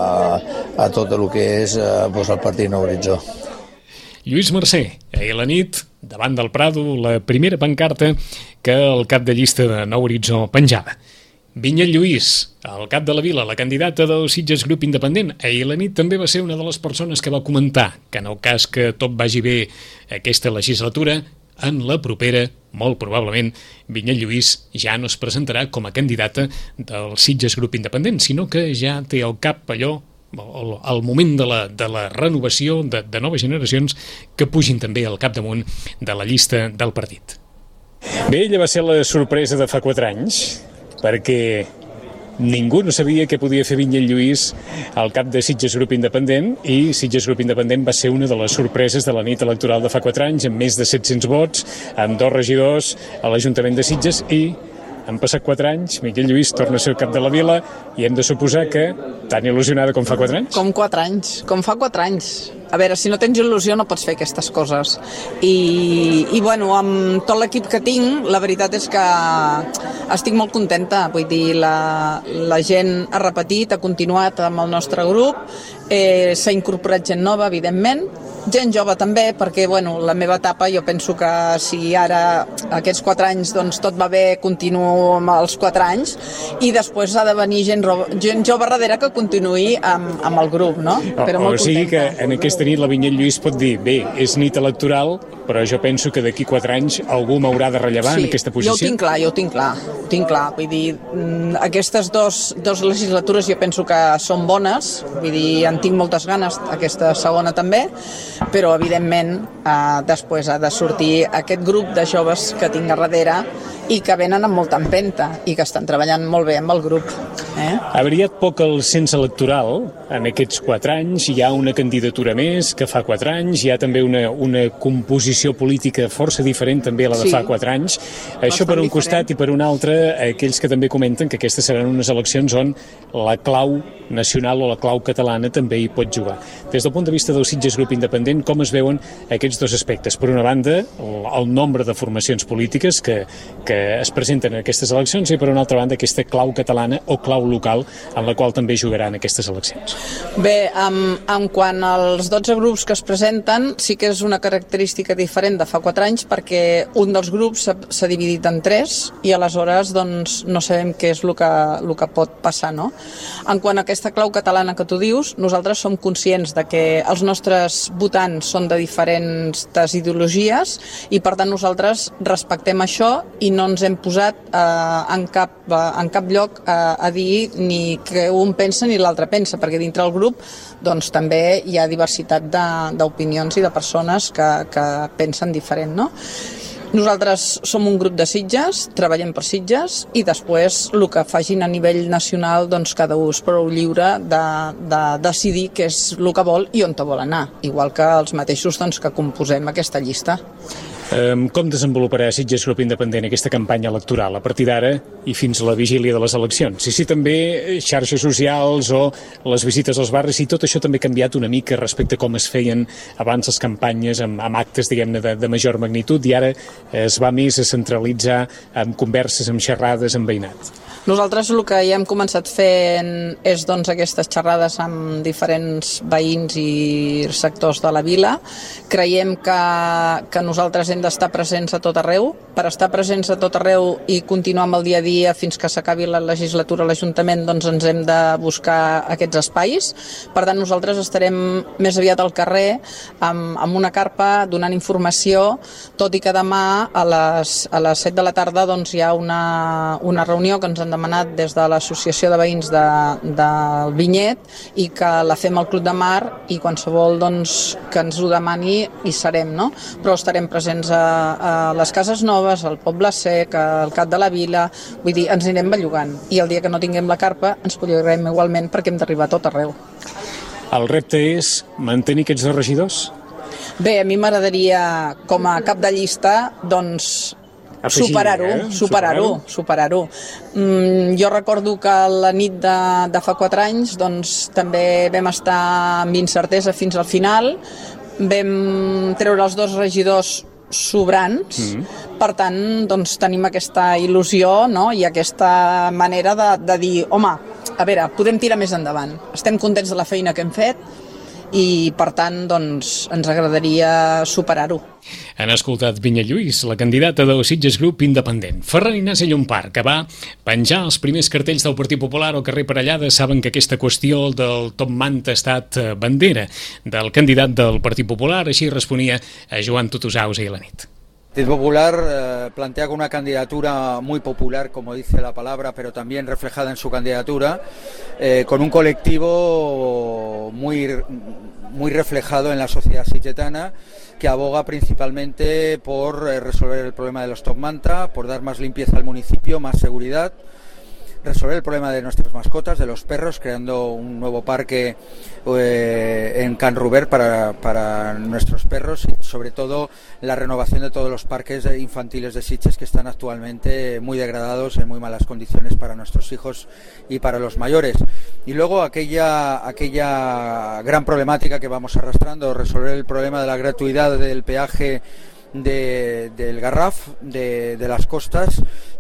a tot el que és eh, doncs, el partit Nou Horitzó. Lluís Mercè, ahir a la nit, davant del Prado, la primera pancarta que el cap de llista de Nou Horitzó penjava. Vinyet Lluís, el cap de la vila, la candidata del Sitges Grup Independent, ahir a la nit també va ser una de les persones que va comentar que en el cas que tot vagi bé aquesta legislatura, en la propera, molt probablement, Vinyet Lluís ja no es presentarà com a candidata del Sitges Grup Independent, sinó que ja té al cap allò, al moment de la, de la renovació de, de noves generacions que pugin també al capdamunt de la llista del partit. Bé, ella va ser la sorpresa de fa quatre anys, perquè ningú no sabia què podia fer Vinyet Lluís al cap de Sitges Grup Independent, i Sitges Grup Independent va ser una de les sorpreses de la nit electoral de fa quatre anys, amb més de set-cents vots, amb dos regidors a l'Ajuntament de Sitges, i han passat quatre anys, Vinyet Lluís torna a ser el cap de la vila i hem de suposar que tan il·lusionada com fa quatre anys? Com quatre anys, com fa quatre anys. A veure, si no tens il·lusió no pots fer aquestes coses. I, i bueno, amb tot l'equip que tinc, la veritat és que estic molt contenta. Vull dir, la, la gent ha repetit, ha continuat amb el nostre grup, eh, s'ha incorporat gent nova, evidentment, gent jove també, perquè bueno, la meva etapa jo penso que si ara aquests quatre anys doncs tot va bé, continuo amb els quatre anys i després ha de venir gent, gent jove darrere que continuï amb, amb el grup, no? O, però o sigui que en aquesta nit la Vinyet Lluís pot dir, bé, és nit electoral, però jo penso que d'aquí quatre anys algú m'haurà de rellevar sí, en aquesta posició. Jo ho tinc clar, jo ho tinc clar, ho tinc clar. Vull dir, aquestes dos, dos legislatures jo penso que són bones, vull dir, en tinc moltes ganes, aquesta segona també, però evidentment eh, després ha de sortir aquest grup de joves que tinc a darrere i que venen amb molta empenta i que estan treballant molt bé amb el grup. Eh? Ha variat poc el cens electoral en aquests quatre anys, hi ha una candidatura més que fa quatre anys, hi ha també una, una composició política força diferent també a la de sí, fa quatre anys. Això per un diferent. Costat i per un altre, aquells que també comenten que aquestes seran unes eleccions on la clau nacional o la clau catalana també hi pot jugar. Des del punt de vista del Sitges Grup Independent, com es veuen aquests dos aspectes? Per una banda, el, el nombre de formacions polítiques que, que es presenten en aquestes eleccions i per una altra banda aquesta clau catalana o clau local en la qual també jugaran aquestes eleccions. Bé, en, en quant als dotze grups que es presenten, sí que és una característica diferent de fa quatre anys perquè un dels grups s'ha dividit en tres i aleshores doncs, no sabem què és el que, el que pot passar, no? En quant a aquesta clau catalana que tu dius, nosaltres som conscients de que els nostres votants són de diferents ideologies i per tant nosaltres respectem això i no ens hem posat eh, en, cap, eh, en cap lloc eh, a dir ni que un pensa ni l'altre pensa, perquè dintre del grup doncs, també hi ha diversitat d'opinions i de persones que, que pensen diferent, no? Nosaltres som un grup de Sitges, treballem per Sitges i després el que facin a nivell nacional doncs cada un és prou lliure de, de decidir què és el que vol i on te vol anar, igual que els mateixos doncs, que composem aquesta llista. Um, com desenvoluparà Sitges Grup Independent aquesta campanya electoral a partir d'ara i fins a la vigília de les eleccions? I si també xarxes socials o les visites als barris i tot això també ha canviat una mica respecte a com es feien abans les campanyes amb, amb actes diguem-ne de, de major magnitud i ara es va més a centralitzar amb converses, amb xerrades, amb veïnat? Nosaltres el que ja hem començat fent és doncs, aquestes xerrades amb diferents veïns i sectors de la vila. Creiem que, que nosaltres hem d'estar presents a tot arreu. Per estar presents a tot arreu i continuar amb el dia a dia fins que s'acabi la legislatura a l'Ajuntament doncs ens hem de buscar aquests espais. Per tant, nosaltres estarem més aviat al carrer amb, amb una carpa donant informació, tot i que demà a les, a les set de la tarda doncs, hi ha una, una reunió que ens han demanat des de l'Associació de Veïns de, del Vinyet i que la fem al Club de Mar i qualsevol doncs, que ens ho demani hi serem, no? Però estarem presents a, a les Cases Noves, al Poble Sec, al Cap de la Vila, vull dir, ens anirem bellugant i el dia que no tinguem la carpa ens pollarem igualment perquè hem d'arribar a tot arreu. El repte és mantenir aquests dos regidors? Bé, a mi m'agradaria, com a cap de llista, doncs superar-ho, eh? superar-ho, superar-ho. Mm, jo recordo que la nit de, de fa quatre anys doncs, també vam estar amb incertesa fins al final, vam treure els dos regidors sobrants, mm. per tant doncs, tenim aquesta il·lusió, no? I aquesta manera de, de dir, home, a veure, podem tirar més endavant, estem contents de la feina que hem fet i per tant doncs, ens agradaria superar-ho. Han escoltat Vinyet Lluís, la candidata del Sitges Grup Independent. Ferran Ignasi Llompart, que va penjar els primers cartells del Partit Popular al carrer Parellada. Saben que aquesta qüestió del top manta ha estat bandera del candidat del Partit Popular, així responia a Joan Tutusaus ahir a la nit. El Partido Popular eh, plantea una candidatura muy popular, como dice la palabra, pero también reflejada en su candidatura, eh, con un colectivo muy, muy reflejado en la sociedad sitgetana, que aboga principalmente por eh, resolver el problema de los top manta, por dar más limpieza al municipio, más seguridad, resolver el problema de nuestras mascotas, de los perros, creando un nuevo parque eh, en Can Ruber para, para nuestros perros y sobre todo la renovación de todos los parques infantiles de Sitges que están actualmente muy degradados, en muy malas condiciones para nuestros hijos y para los mayores. Y luego aquella, aquella gran problemática que vamos arrastrando, resolver el problema de la gratuidad del peaje De, del Garraf, de, de las costas,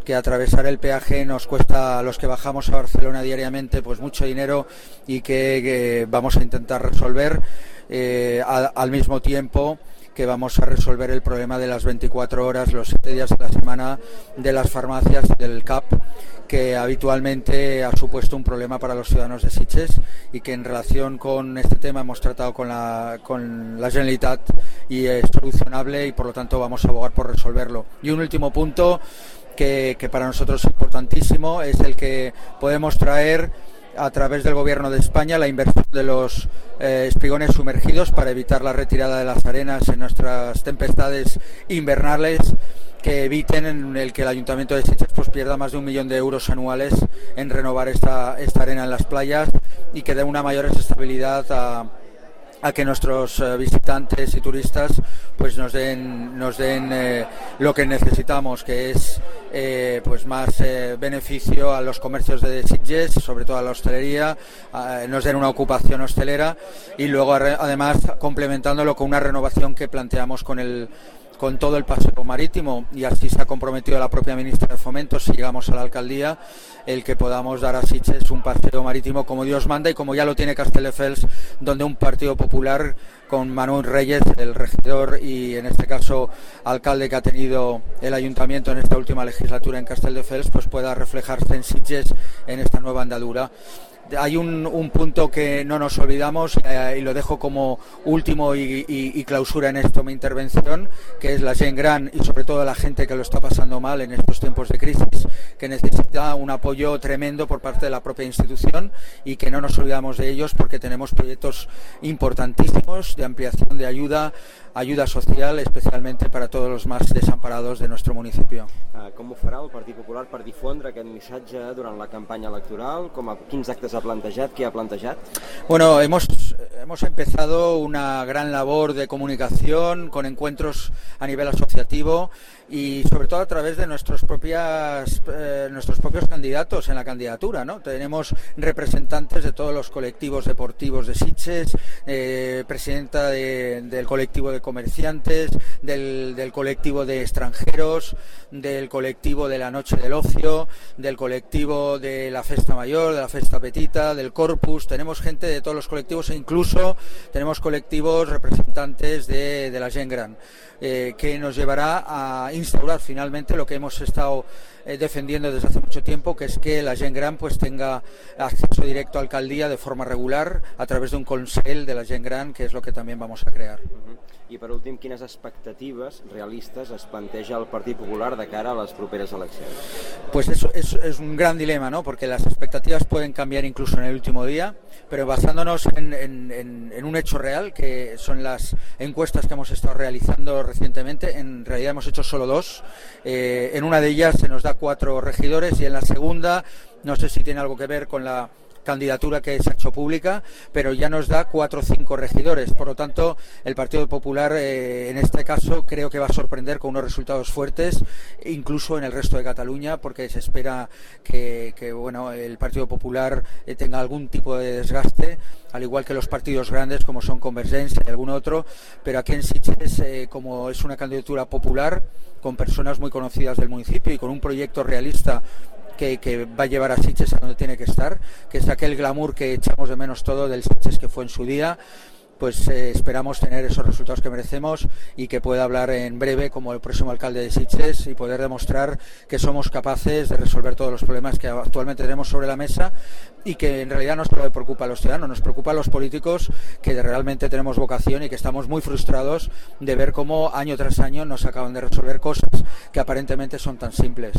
que atravesar el peaje nos cuesta a los que bajamos a Barcelona diariamente pues mucho dinero y que, que vamos a intentar resolver eh, a, al mismo tiempo que vamos a resolver el problema de las veinticuatro horas, los siete días de la semana de las farmacias del C A P, que habitualmente ha supuesto un problema para los ciudadanos de Sitges y que en relación con este tema hemos tratado con la, con la Generalitat y es solucionable y por lo tanto vamos a abogar por resolverlo. Y un último punto que, que para nosotros es importantísimo es el que podemos traer a través del Gobierno de España la inversión de los eh, espigones sumergidos para evitar la retirada de las arenas en nuestras tempestades invernales, que eviten en el que el Ayuntamiento de Sitges pues pierda más de un millón de euros anuales en renovar esta, esta arena en las playas y que dé una mayor estabilidad a a que nuestros eh, visitantes y turistas pues nos den nos den eh, lo que necesitamos, que es eh, pues más eh, beneficio a los comercios de Sitges, sobre todo a la hostelería, eh, nos den una ocupación hostelera y luego además complementándolo con una renovación que planteamos con el con todo el paseo marítimo, y así se ha comprometido la propia ministra de Fomento, si llegamos a la alcaldía, el que podamos dar a Sitges un paseo marítimo como Dios manda y como ya lo tiene Castelldefels, donde un partido popular con Manuel Reyes, el regidor y en este caso alcalde que ha tenido el ayuntamiento en esta última legislatura en Castelldefels, pues pueda reflejarse en Sitges en esta nueva andadura. Hay un, un punto que no nos olvidamos eh, y lo dejo como último y, y, y clausura en esto mi intervención, que es la gent gran y sobre todo la gente que lo está pasando mal en estos tiempos de crisis, que necesita un apoyo tremendo por parte de la propia institución y que no nos olvidamos de ellos porque tenemos proyectos importantísimos de ampliación de ayuda, ayuda social, especialmente para todos los más desamparados de nuestro municipio. Com ho farà el Partit Popular per difondre aquest missatge durant la campanya electoral? Com a, quins actes ha plantejat? Què ha plantejat? Bueno, hemos, hemos empezado una gran labor de comunicación con encuentros a nivel asociativo y sobre todo a través de nuestros, propias, eh, nuestros propios candidatos en la candidatura, ¿no? Tenemos representantes de todos los colectivos deportivos de Sitges, eh, presidenta de, del colectivo de comerciantes, del, del colectivo de extranjeros, del colectivo de la Noche del Ocio, del colectivo de la Festa Mayor, de la Festa Petita, del Corpus. Tenemos gente de todos los colectivos e incluso tenemos colectivos representantes de, de la gent gran, eh, que nos llevará a instaurar finalmente lo que hemos estado eh, defendiendo desde hace mucho tiempo, que es que la gent gran pues tenga acceso directo a alcaldía de forma regular a través de un consell de la gent gran, que es lo que también vamos a crear. Uh-huh. I per últim, quines expectatives realistes es planteja el Partit Popular de cara a las properes eleccions? Pues eso es, es un gran dilema, ¿no? Porque las expectativas pueden cambiar incluso en el último día, pero basándonos en, en, en, en un hecho real, que son las encuestas que hemos estado realizando recientemente. En realidad hemos hecho solo dos. Eh, en una de ellas se nos da cuatro regidores y en la segunda, no sé si tiene algo que ver con la candidatura que se ha hecho pública, pero ya nos da cuatro o cinco regidores. Por lo tanto, el Partido Popular eh, en este caso creo que va a sorprender con unos resultados fuertes, incluso en el resto de Cataluña, porque se espera que, que bueno, el Partido Popular eh, tenga algún tipo de desgaste, al igual que los partidos grandes como son Convergencia y algún otro, pero aquí en Sitges, eh, como es una candidatura popular, con personas muy conocidas del municipio y con un proyecto realista Que, que va a llevar a Sitges a donde tiene que estar, que es aquel glamour que echamos de menos todo del Sitges que fue en su día, pues eh, esperamos tener esos resultados que merecemos y que pueda hablar en breve como el próximo alcalde de Sitges y poder demostrar que somos capaces de resolver todos los problemas que actualmente tenemos sobre la mesa y que en realidad no solo preocupa a los ciudadanos, nos preocupa a los políticos, que realmente tenemos vocación y que estamos muy frustrados de ver cómo año tras año nos acaban de resolver cosas que aparentemente son tan simples.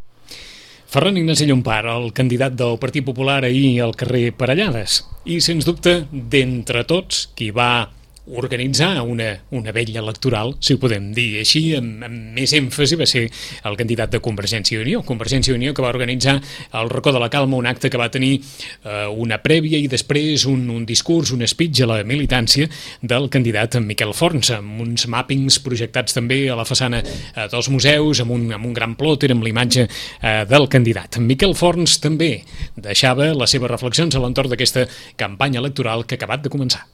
Ferran Ignasi Llompart, el candidat del Partit Popular ahir al carrer Parellades. I, sens dubte, d'entre tots, qui va organitzar una, una vetlla electoral, si ho podem dir així, amb, amb més èmfasi va ser el candidat de Convergència i Unió. Convergència i Unió que va organitzar al Racó de la Calma un acte que va tenir eh, una prèvia i després un, un discurs, un speech a la militància del candidat Miquel Forns, amb uns mappings projectats també a la façana eh, dels museus, amb un, amb un gran plòter, amb l'imatge eh, del candidat. Miquel Forns també deixava les seves reflexions a l'entorn d'aquesta campanya electoral que ha acabat de començar.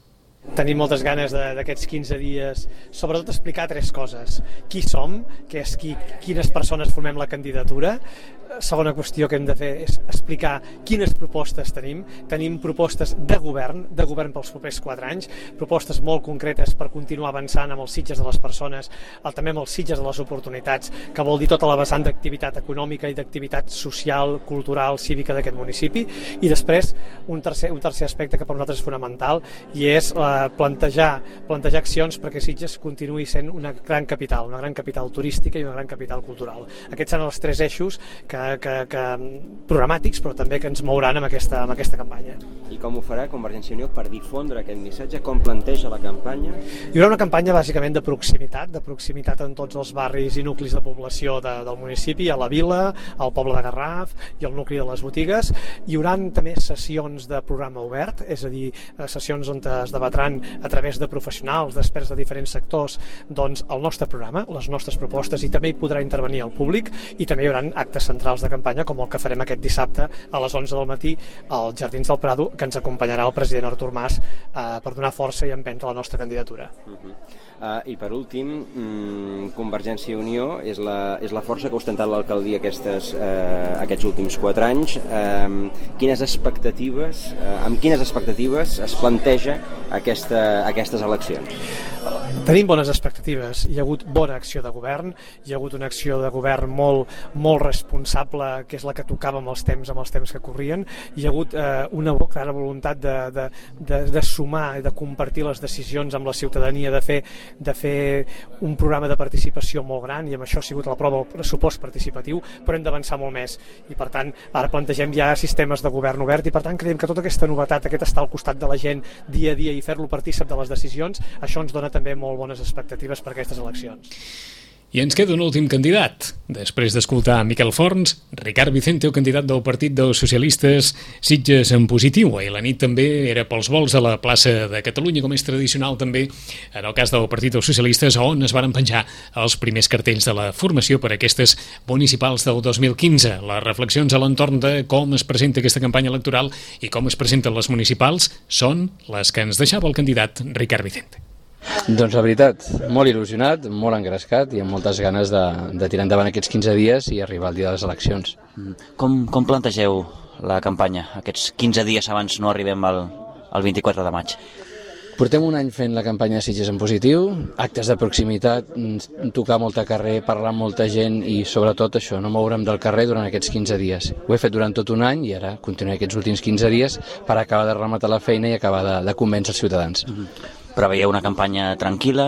Tenim moltes ganes d'aquests quinze dies, sobretot explicar tres coses. Qui som, que és qui, quines persones formem la candidatura. Segona qüestió que hem de fer és explicar quines propostes tenim. Tenim propostes de govern, de govern pels propers quatre anys, propostes molt concretes per continuar avançant amb els sitges de les persones, també amb els sitges de les oportunitats, que vol dir tota la vessant d'activitat econòmica i d'activitat social, cultural, cívica d'aquest municipi. I després un tercer, un tercer aspecte que per nosaltres és fonamental i és eh, plantejar, plantejar accions perquè Sitges continuï sent una gran capital, una gran capital turística i una gran capital cultural. Aquests són els tres eixos que, que, que, programàtics, però també que ens mouran amb aquesta, amb aquesta campanya. I com ho farà Convergència i Unió per difondre aquest missatge? Com planteja la campanya? Hi haurà una campanya bàsicament de proximitat, de proximitat en tots els barris i nuclis de població de, del municipi, a la vila, al poble de Garraf i al nucli de les botigues. Hi haurà també sessions de programa obert, és a dir, sessions on es debatran a través de professionals, d'experts de diferents sectors, doncs el nostre programa, les nostres propostes, i també hi podrà intervenir el públic, i també hi haurà actes centrals de campanya com el que farem aquest dissabte a les onze del matí als Jardins del Prado, que ens acompanyarà el president Artur Mas eh, per donar força i empenta a la nostra candidatura. Uh-huh. Uh, I per últim, mm, Convergència i Unió és la, és la força que ha ostentat l'alcaldia aquestes, uh, aquests últims quatre anys. Uh, quines expectatives, uh, amb quines expectatives es planteja aquesta, aquestes eleccions? Tenim bones expectatives. Hi ha hagut bona acció de govern, hi ha hagut una acció de govern molt, molt responsable, que és la que tocava amb els temps, amb els temps que corrien. Hi ha hagut eh, una clara voluntat de, de, de, de sumar i de compartir les decisions amb la ciutadania, de fer, de fer un programa de participació molt gran, i amb això ha sigut la prova del pressupost participatiu, però hem d'avançar molt més. I per tant, ara plantegem ja sistemes de govern obert, i per tant creiem que tota aquesta novetat, aquest estar al costat de la gent dia a dia i fer-lo partícip de les decisions, això ens dona també molt bones expectatives per aquestes eleccions. I ens queda un últim candidat. Després d'escoltar Miquel Forns, Ricard Vicente, el candidat del Partit dels Socialistes, Sitges en positiu. I la nit també era pels vols a la plaça de Catalunya, com és tradicional també en el cas del Partit dels Socialistes, on es van penjar els primers cartells de la formació per a aquestes municipals del dos mil quinze. Les reflexions a l'entorn de com es presenta aquesta campanya electoral i com es presenten les municipals són les que ens deixava el candidat Ricard Vicente. Doncs la veritat, molt il·lusionat, molt engrescat i amb moltes ganes de, de tirar endavant aquests quinze dies i arribar al dia de les eleccions. Com, com plantegeu la campanya, aquests quinze dies abans no arribem al, al vint-i-quatre de maig? Portem un any fent la campanya Sitges en positiu, actes de proximitat, tocar molt a carrer, parlar amb molta gent i sobretot això, no moure'm del carrer durant aquests quinze dies. Ho he fet durant tot un any i ara continuaré aquests últims quinze dies per acabar de rematar la feina i acabar de, de convèncer els ciutadans. Mm-hmm. Preveieu una campanya tranquil·la?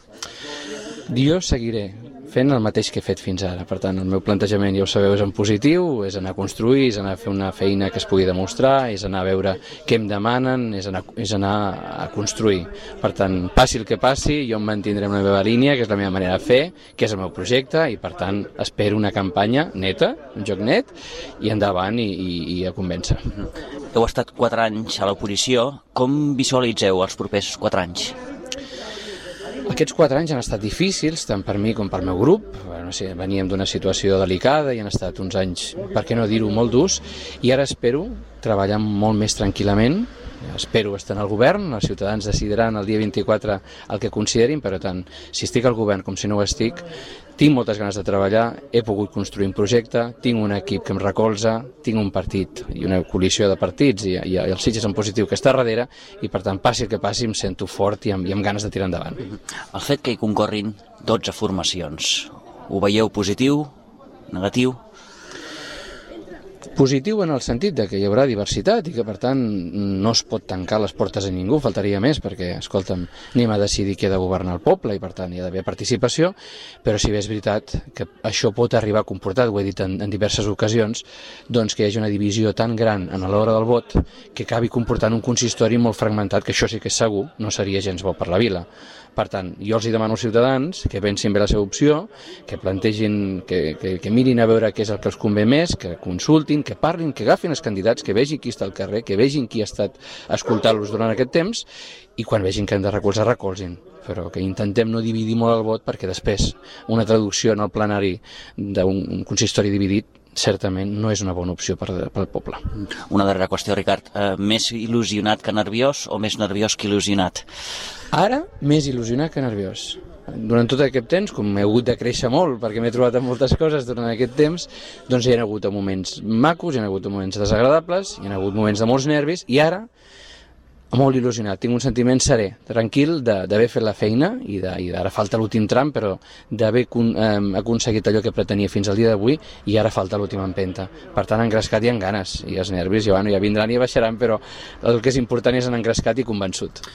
Jo seguiré fent el mateix que he fet fins ara. Per tant, el meu plantejament, ja ho sabeu, és en positiu, és anar a construir, és anar a fer una feina que es pugui demostrar, és anar a veure què em demanen, és anar, és anar a construir. Per tant, passi el que passi, jo em mantindré en la meva línia, que és la meva manera de fer, que és el meu projecte, i per tant espero una campanya neta, un joc net, i endavant i, i, i a convèncer. Heu estat quatre anys a l'oposició. Com visualitzeu els propers quatre anys? Aquests quatre anys han estat difícils, tant per mi com pel meu grup. Bueno, sí, veníem d'una situació delicada i han estat uns anys, per què no dir-ho, molt durs, i ara espero treballar molt més tranquil·lament. Espero estar al govern, els ciutadans decidiran el dia vint-i-quatre el que considerin, però tant si estic al govern com si no ho estic, tinc moltes ganes de treballar, he pogut construir un projecte, tinc un equip que em recolza, tinc un partit i una coalició de partits i, i, i el Sitges en positiu que està darrere, i per tant, passi el que passi, em sento fort i amb, i amb ganes de tirar endavant. El fet que hi concorrin dotze formacions, ho veieu positiu, negatiu? Positiu en el sentit de que hi haurà diversitat i que, per tant, no es pot tancar les portes a ningú, faltaria més, perquè, escolta'm, anem a decidir qui ha de governar el poble i, per tant, hi ha d'haver participació, però si bé és veritat que això pot arribar a comportar, ho he dit en, en diverses ocasions, doncs que hi hagi una divisió tan gran a l'hora del vot que acabi comportant un consistori molt fragmentat, que això sí que és segur, no seria gens bo per la vila. Per tant, jo els hi demano als ciutadans que pensin bé la seva opció, que plantegin, que, que, que mirin a veure què és el que els convé més, que consultin, que parlin, que agafin els candidats, que vegin qui està al carrer, que vegin qui ha estat escoltant-los durant aquest temps, i quan vegin que han de recolzar, recolzin. Però que intentem no dividir molt el vot, perquè després una traducció en el plenari d'un consistori dividit certament no és una bona opció per, pel poble. Una darrera qüestió, Ricard. Eh, més il·lusionat que nerviós o més nerviós que il·lusionat? Ara, més il·lusionat que nerviós. Durant tot aquest temps, com he hagut de créixer molt, perquè m'he trobat amb moltes coses durant aquest temps, doncs hi ha hagut moments macos, hi ha hagut moments desagradables, hi ha hagut moments de molts nervis, i ara, molt il·lusionat, tinc un sentiment serè, tranquil, d'haver fet la feina, i ara falta l'últim tram, però d'haver eh, aconseguit allò que pretenia fins al dia d'avui, i ara falta l'última empenta. Per tant, engrescat i amb ganes, i els nervis ja, bueno, ja vindran i baixaran, però el que és important és anar engrescat i convençut.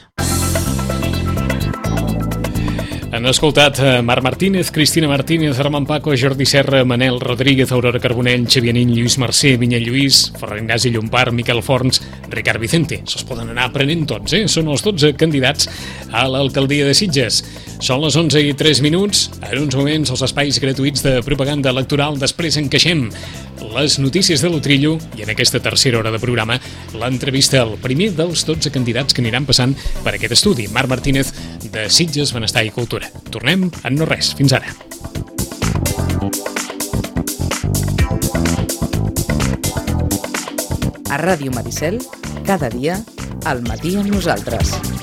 Han escoltat Marc Martínez, Cristina Martínez, Armand Paco, Jordi Serra, Manel Rodríguez, Aurora Carbonell, Xavier Nin, Lluís Mercè, Vinyet Lluís, Ferran Ignasi Llompart, Miquel Forns, Ricard Vicente. Se'ls poden anar aprenent tots, eh? Són els dotze candidats a l'alcaldia de Sitges. Són les onze i tres minuts. En uns moments, els espais gratuïts de propaganda electoral. Després encaixem les notícies de l'Utrillo i en aquesta tercera hora de programa l'entrevista al primer dels dotze candidats que aniran passant per aquest estudi. Marc Martínez, de Sitges, Benestar i Cultura. Tornem en no res. Fins ara. A Ràdio Maricel, cada dia, al matí amb nosaltres.